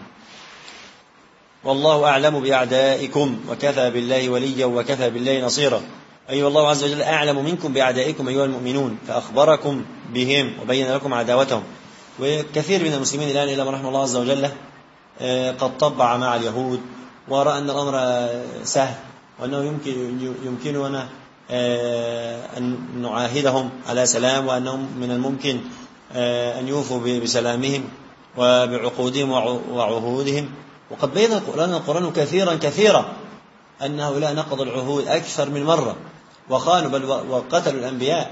والله أعلم بأعدائكم وكفى بالله وليا وكفى بالله نصيرا. أي والله عز وجل أعلم منكم بأعدائكم أيها المؤمنون، فأخبركم بهم وبين لكم عداوتهم. وكثير من المسلمين الآن إلى ما رحمه الله عز وجل قد طبع مع اليهود، ورأى أن الأمر سهل، وأنه يمكننا أن نعاهدهم على سلام، وأنهم من الممكن أن يوفوا بسلامهم وبعقودهم وعهودهم. وقد بين القرآن كثيرا أن هؤلاء نقضوا العهود أكثر من مرة، وخانوا بل وقتلوا الأنبياء.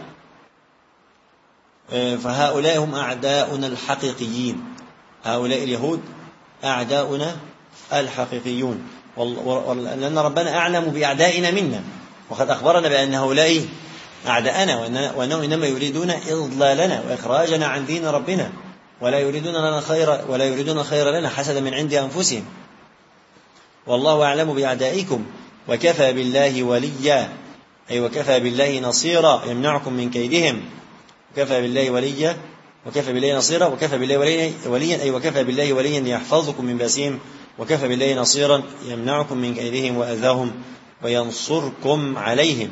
فهؤلاء هم أعداؤنا الحقيقيين، هؤلاء اليهود أعداؤنا الحقيقيون، لأن ربنا أعلم بأعدائنا منا، وقد أخبرنا بأن هؤلاء أعداءنا، وأنهم إنما يريدون إضلالنا وإخراجنا عن دين ربنا، ولا يريدون الخير لنا حسدا من عند أنفسهم. والله أعلم بأعدائكم وكفى بالله وليا، أي وكفى بالله نصيرا يمنعكم من كيدهم. وكفى بالله وليا وكفى بالله نصيرا، وكفى بالله وليا أي وكفى بالله وليا يحفظكم من بأسهم، وكفى بالله نصيرا يمنعكم من كيدهم وأذاهم وينصركم عليهم.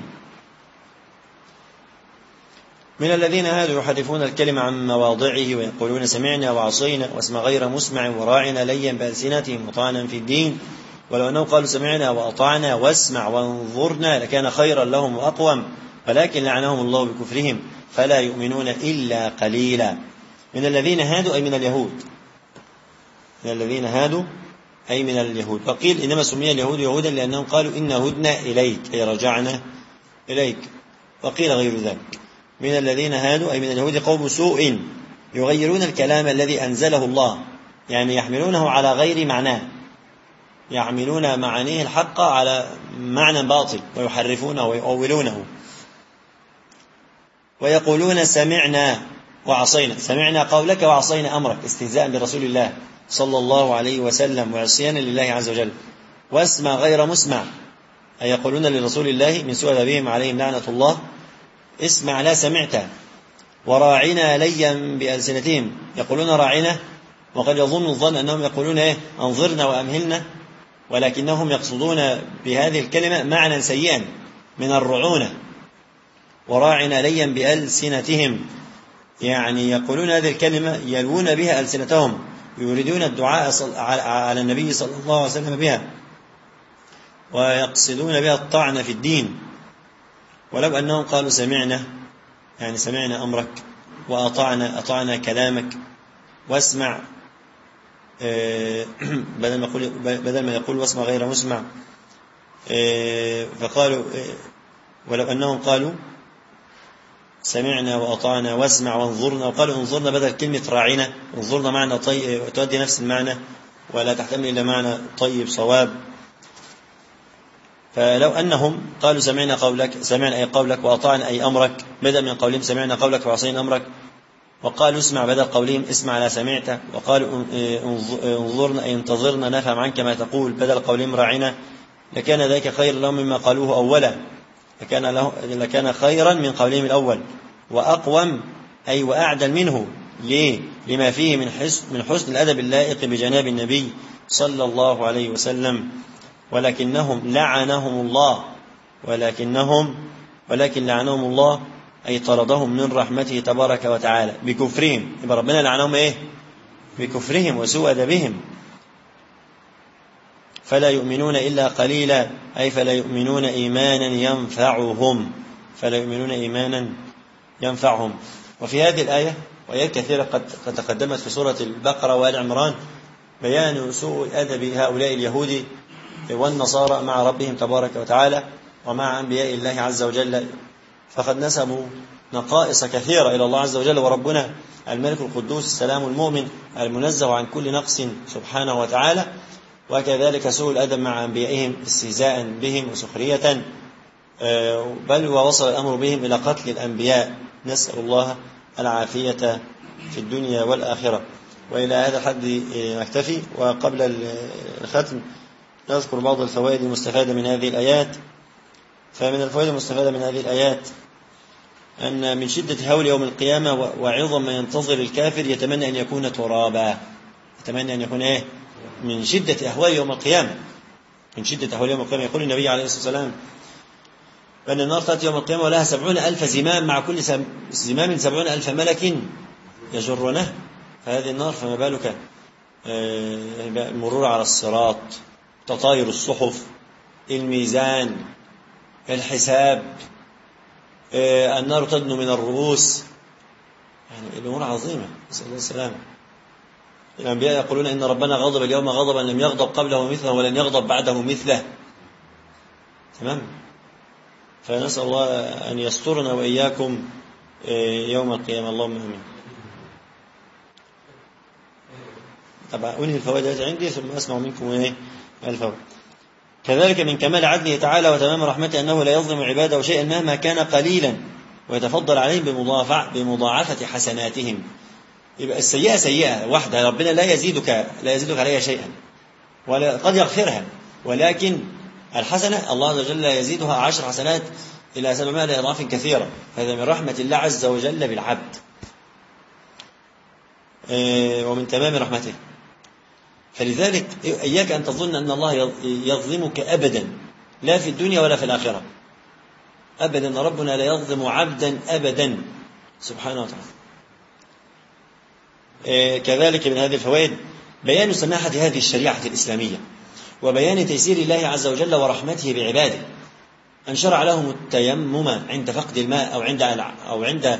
من الذين هادوا يحرفون الكلم عن مواضعه ويقولون سمعنا وعصينا واسمع غير مسمع وراعنا ليا بألسنتهم وطعنا في الدين، ولو أنهم قالوا سمعنا وأطعنا واسمع وانظرنا لكان خيرا لهم وأقوم، ولكن لعنهم الله بكفرهم فلا يؤمنون إلا قليلا. من الذين هادوا أي من اليهود، من الذين هادوا أي من اليهود. وقيل إنما سمي اليهود يهودا لأنهم قالوا إنا هدنا إليك أي رجعنا إليك، وقيل غير ذلك. من الذين هادوا أي من اليهود قوم سوء يغيرون الكلام الذي أنزله الله، يعني يحملونه على غير معناه، يعملون معانيه الحق على معنى باطل ويحرفونه ويؤولونه. ويقولون سمعنا وعصينا، سمعنا قولك وعصينا أمرك، استهزاء برسول الله صلى الله عليه وسلم وعصيانا لله عز وجل. واسمع غير مسمع، أي يقولون لرسول الله من سوء أدبهم عليهم لعنة الله اسمع لا سمعت. وراعنا ليا بألسنتهم، يقولون راعنا، وقد يظن الظن أنهم يقولون أنظرنا وأمهلنا، ولكنهم يقصدون بهذه الكلمة معنى سيئا من الرعونة. وراعنا ليا بألسنتهم، يعني يقولون هذه الكلمة يلوون بها ألسنتهم، يريدون الدعاء على النبي صلى الله عليه وسلم بها، ويقصدون بها الطعن في الدين. ولو أنهم قالوا سمعنا، يعني سمعنا أمرك، وأطعنا كلامك، واسمع بدل ما يقول واسمع غير مسمع، فقالوا ولو أنهم قالوا سمعنا وأطعنا واسمع وانظرنا، وقالوا انظرنا بدل كلمة راعنا، انظرنا معنى طيب تؤدي نفس المعنى ولا تحتمل إلا معنى طيب صواب. فلو أنهم قالوا سمعنا قولك، سمعنا أي قولك، وأطعنا أي أمرك، بدل من قولهم سمعنا قولك وعصينا أمرك، وقالوا اسمع بدل قولهم اسمع لا سمعت، وقالوا انظرنا أي انتظرنا نفهم عنك ما تقول بدل قولهم راعنا، لكان ذلك خير لهم مما قالوه أولا، لكان خيرا من قولهم الأول، وأقوم أي وأعدل منه. ليه؟ لما فيه من حسن الأدب اللائق بجناب النبي صلى الله عليه وسلم. ولكن لعنهم الله أي طردهم من رحمته تبارك وتعالى بكفرهم. يبقى ربنا لعنهم بكفرهم وسوء أدبهم. فلا يؤمنون إلا قليلا، أي فلا يؤمنون إيمانا ينفعهم، فلا يؤمنون إيمانا ينفعهم. وفي هذه الآية وآيات كثيرة قد تقدمت في سورة البقرة وآل عمران بيان سوء أدب هؤلاء اليهود والنصارى مع ربهم تبارك وتعالى ومع أنبياء الله عز وجل، فقد نسبوا نقائص كثيرة إلى الله عز وجل، وربنا الملك القدوس السلام المؤمن المنزه عن كل نقص سبحانه وتعالى. وكذلك سوء الأدب مع أنبيائهم استهزاء بهم وسخرية، بل ووصل الأمر بهم إلى قتل الأنبياء، نسأل الله العافية في الدنيا والآخرة. وإلى هذا الحد نكتفي، وقبل الختم نذكر بعض الفوائد المستفادة من هذه الآيات. فمن الفوائد المستفادة من هذه الآيات أن من شدة هول يوم القيامة وعظم ما ينتظر الكافر يتمنى أن يكون ترابا، يتمنى أن يكون من شدة أهوال يوم القيامة، من شدة أهوال يوم القيامة. يقول النبي عليه الصلاة والسلام أن النار تأتي يوم القيامة ولها 70,000 زمام، مع كل زمام 70,000 ملك يجرونه. فهذه النار فما بالك المرور على الصراط، تطاير الصحف، الميزان، الحساب، النار تدنو من الرؤوس، يعني الأمور عظيمة، نسأل الله السلامة. الأنبياء يقولون إن ربنا غضب اليوم غضبا لم يغضب قبله مثله ولن يغضب بعده مثله. تمام. فنسأل الله أن يسترنا وإياكم يوم القيامة، اللهم آمين. طبعا أنهي الفوائد التي عندي ثم أسمع منكم الفوائد. كذلك من كمال عدله تعالى وتمام رحمته أنه لا يظلم عباده شيئا مهما كان قليلا، ويتفضل عليهم بمضاعفة حسناتهم. يبقى السيئة سيئة واحدة، ربنا لا يزيدك عليها شيئا، ولا قد يغفرها، ولكن الحسنة الله عز وجل يزيدها 10 حسنات إلى 700 أضعاف كثيرة. هذا من رحمة الله عز وجل بالعبد ومن تمام رحمته. فلذلك إياك أن تظن أن الله يظلمك أبدا، لا في الدنيا ولا في الآخرة أبدا. ربنا لا يظلم عبدا أبدا سبحانه وتعالى. كذلك من هذه الفوائد بيان سماحة هذه الشريعة الإسلامية، وبيان تيسير الله عز وجل ورحمته بعباده، أن شرع لهم التيمم عند فقد الماء أو عند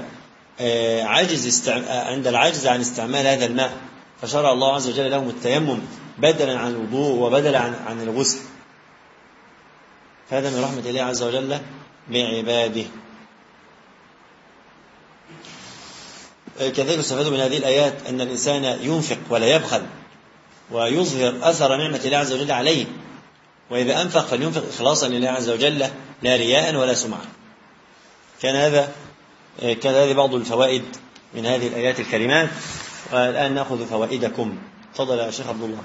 العجز عن استعمال هذا الماء، فشرع الله عز وجل لهم التيمم بدلا عن الوضوء وبدلا عن الغسل. فهذا من رحمة الله عز وجل بعباده. كذلك استفادوا من هذه الآيات أن الإنسان ينفق ولا يبخل، ويظهر أثر نعمة الله عز وجل عليه، وإذا أنفق فلينفق إخلاصا لله عز وجل لا رياء ولا سمعة. كان هذه بعض الفوائد من هذه الآيات الكريمات. والآن نأخذ فوائدكم. تفضل يا شيخ عبد الله.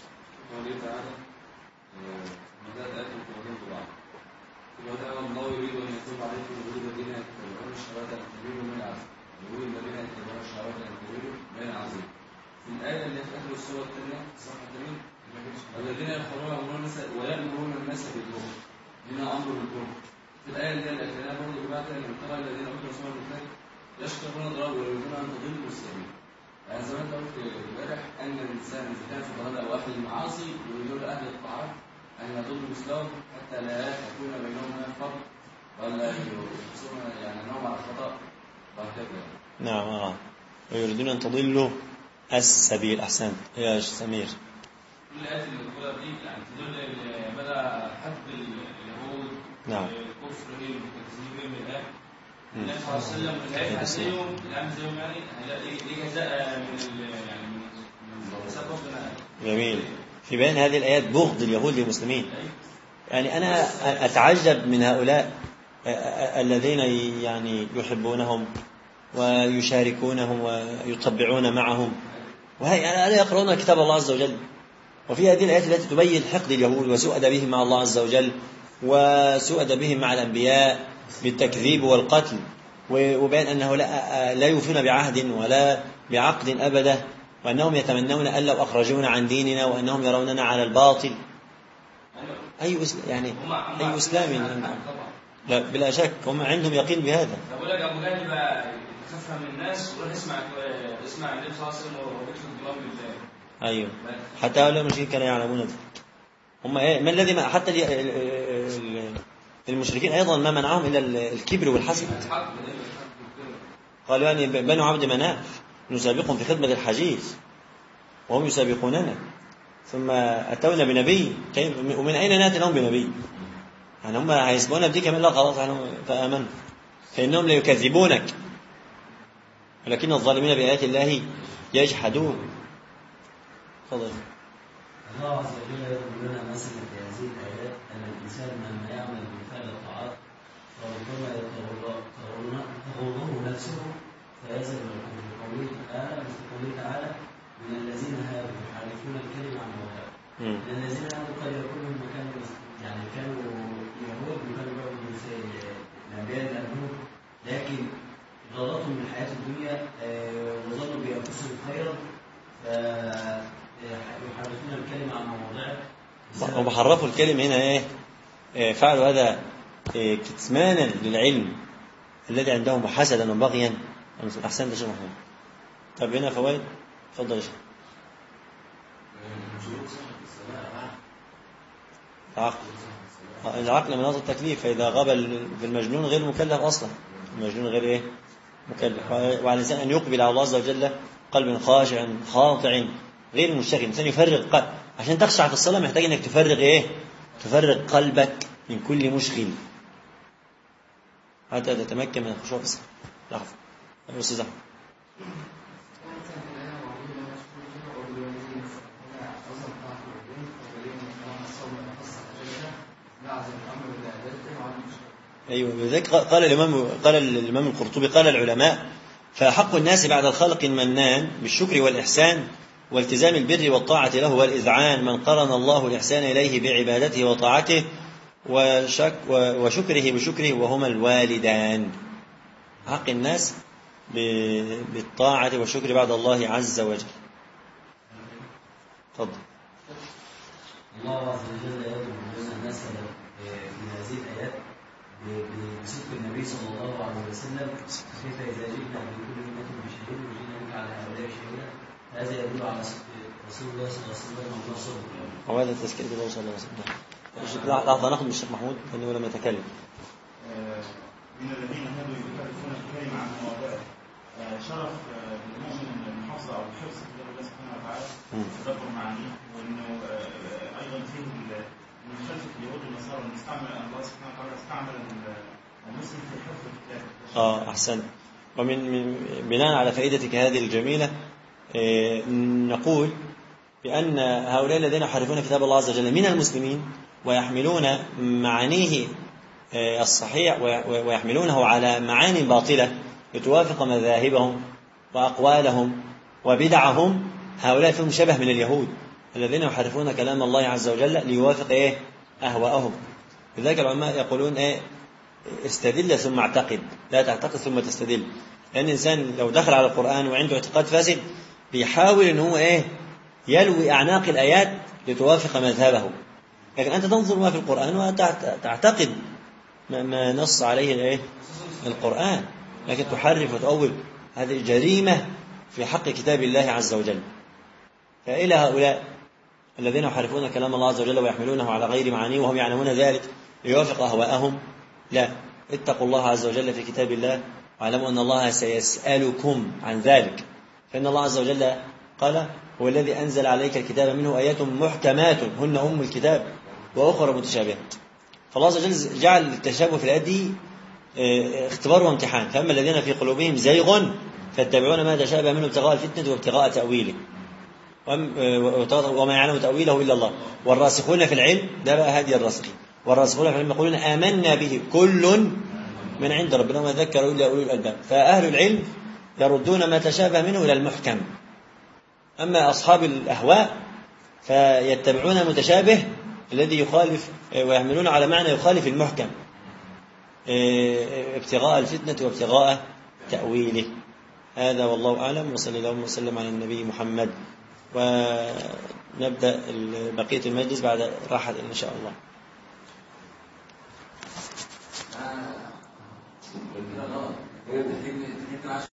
الآية اللي في آخر السورة الثانية صفحة 80 الذين يخرون ويأمرون الناس بالبر، هنا أمر بالبر. في الآية اللي الأخيرة برضه جماعة لم ترى الذين أوتوا الرسول من قبل يشترون الضرب ويريدون أن تضلوا السبيل. يعني زي ما أنت قلت امبارح أن الإنسان إذا كان في ضلال أو أهل المعاصي يريدون أهل الطاعات أن يضلوا مثلهم حتى لا يكون بينهم فرق ولا يحصلون يعني أنهم على خطأ وهكذا. نعم. ويريدون أن تضلوا السبيل. أحسنت يا سمير. كل الآيات اللي بتقولها دي يعني تدل مدى حب اليهود كفرهم وتكذيبهم بالله. النبي صلى الله عليه وسلم هيفعل زيهم يعني هيلاقي ليه جزاء من حساب ربنا. جميل. في بيان هذه الآيات بغض اليهود للمسلمين. يعني أنا أتعجب من هؤلاء الذين يعني يحبونهم ويشاركونهم ويطبعون معهم، وهي لا يقرؤون كتاب الله عز وجل. وفي هذه الآيات التي تبين حقد اليهود وسوء أدبهم مع الله عز وجل وسوء أدبهم مع الأنبياء بالتكذيب والقتل، وبين أنه لا يوفون بعهد ولا بعقد أبدا، وأنهم يتمنون أن لو أخرجونا عن ديننا، وأنهم يروننا على الباطل. أي إسلام لا بلا شك هم عندهم يقين بهذا. أقول لك أبو جهل بقى يخفف من الناس ويروح يسمع النبي صلى الله عليه وسلم ويكتب الكلام بالله. أيوه. حتى هؤلاء المشركين كانوا يعلمون ذلك. هم ما الذي حتى المشركين أيضا ما منعهم إلا الكبر والحسد. قالوا يعني بنو عبد مناف نسابقهم في خدمة الحجيج وهم يسابقوننا، ثم أتونا بنبي، ومن أين نأتي لهم بنبي؟ يعني هم هيسبقونا بدي كمان؟ لا خلاص فآمنوا، فإنهم ليكذبونك ولكن الظالمين بآيات الله يجحدون. تفضل. الله عز وجل يضرب لنا مثلا في هذه الآيات أن الإنسان لما يعمل بفعل الطاعات فربما تغره نفسه فيزل بقوله تعالى من الذين هادوا يحرفون الكلم عن مواضعه. من الذين هادوا قد يكونوا يعني كانوا يهود وكانوا يعبدوا مثل الأنبياء الأنبياء، لكن غلطهم من الحياة الدنيا وظنوا بأنفسهم خيرا يحرفون الكلمة عن مواضعه. وبحرفوا الكلمة هنا ايه؟ فعلوا هذا كتمانا للعلم الذي عندهم وحسدا وبغيا. أحسنت يا شيخ محمود. طب هنا فوائد، تفضل يا شيخ. العقل مناط التكليف، فإذا غاب المجنون غير مكلف أصلا، المجنون غير ايه؟ مكلف. وعلى الإنسان أن يقبل على الله عز وجل قلب خاشع خاضع غير مشتغل. الإنسان يفرغ قلب. عشان تخشع في الصلاة محتاج أنك تفرغ ايه؟ تفرغ قلبك من كل مشغل حتى تتمكن من الخشوع في الصلاة. لحظة أستاذ أحمد. أيوة، لذلك قال الإمام القرطبي قال العلماء: فحق الناس بعد الخلق المنان بالشكر والإحسان والتزام البر والطاعة له والإذعان من قرن الله الإحسان إليه بعبادته وطاعته وشكره بشكره وهما الوالدان. حق الناس بالطاعة والشكر بعد الله عز وجل. تفضل. الله عز وجل يضرب لنا مثلا في هذه الآيات بصدق النبي صلى الله عليه وسلم، كيف إذا جئنا بكل أمة بشهيد وجئنا بك على هؤلاء شهيدا. هذا يدل على صدق رسول الله صلى الله عليه وسلم والنصر. وهذا تذكير الله صلى الله عليه وسلم. لحظة ناخذ من الشيخ محمود لأنه لم يتكلم. من الذين هادوا يحرفون الكلمة عن مواضعه. شرف المؤمن المحافظة أو الحفظ في الله سبحانه وتعالى تدبر معانيه، وإنه أيضا فيه من خلفة اليهود والنصارى أن يستعمل الله سبحانه وتعالى استعمل المسلم في حفظ الكتاب. أحسن. ومن بناء على فائدتك هذه الجميلة نقول بأن هؤلاء الذين يحرفون كتاب الله عز وجل من المسلمين ويحملون معانيه الصحيح ويحملونه على معاني باطلة لتوافق مذاهبهم وأقوالهم وبدعهم، هؤلاء فيهم شبه من اليهود الذين يحرفون كلام الله عز وجل ليوافق أهواءهم. لذلك العلماء يقولون استدل ثم اعتقد، لا تعتقد ثم تستدل. لأن الإنسان لو دخل على القرآن وعنده اعتقاد فاسد بيحاول أنه يلوي أعناق الآيات لتوافق مذهبه، لكن أنت تنظر ما في القرآن وتعتقد ما نص عليه القرآن، لكن تحرف وتؤول. هذه جريمة في حق كتاب الله عز وجل. فإلى هؤلاء الذين يحرفون كلام الله عز وجل ويحملونه على غير معانيه وهم يعلمون ذلك ليوافق أهواءهم، لا، اتقوا الله عز وجل في كتاب الله واعلموا أن الله سيسألكم عن ذلك. فإن الله عز وجل قال: هو الذي أنزل عليك الكتاب منه آيات محكمات هن أم الكتاب وأخرى متشابهات. فالله عز وجل جعل التشابه في الآيات دي اختبار وامتحان. فأما الذين في قلوبهم زيغ فاتبعون ما تشابه منه ابتغاء الفتنة وابتغاء تأويله وما يعلم تأويله إلا الله. والراسخون في العلم، ده بقى هدي الراسخين، والراسخون في العلم يقولون آمنا به كل من عند ربنا وما ذكروا إلا أولو الألباب. فأهل العلم يردون ما تشابه منه إلى المحكم. أما أصحاب الأهواء فيتبعون المتشابه الذي يخالف ويحملون على معنى يخالف المحكم ابتغاء الفتنة وابتغاء تأويله. هذا والله أعلم، وصلى الله وسلم على النبي محمد. ونبدأ بقية المجلس بعد راحة إن شاء الله.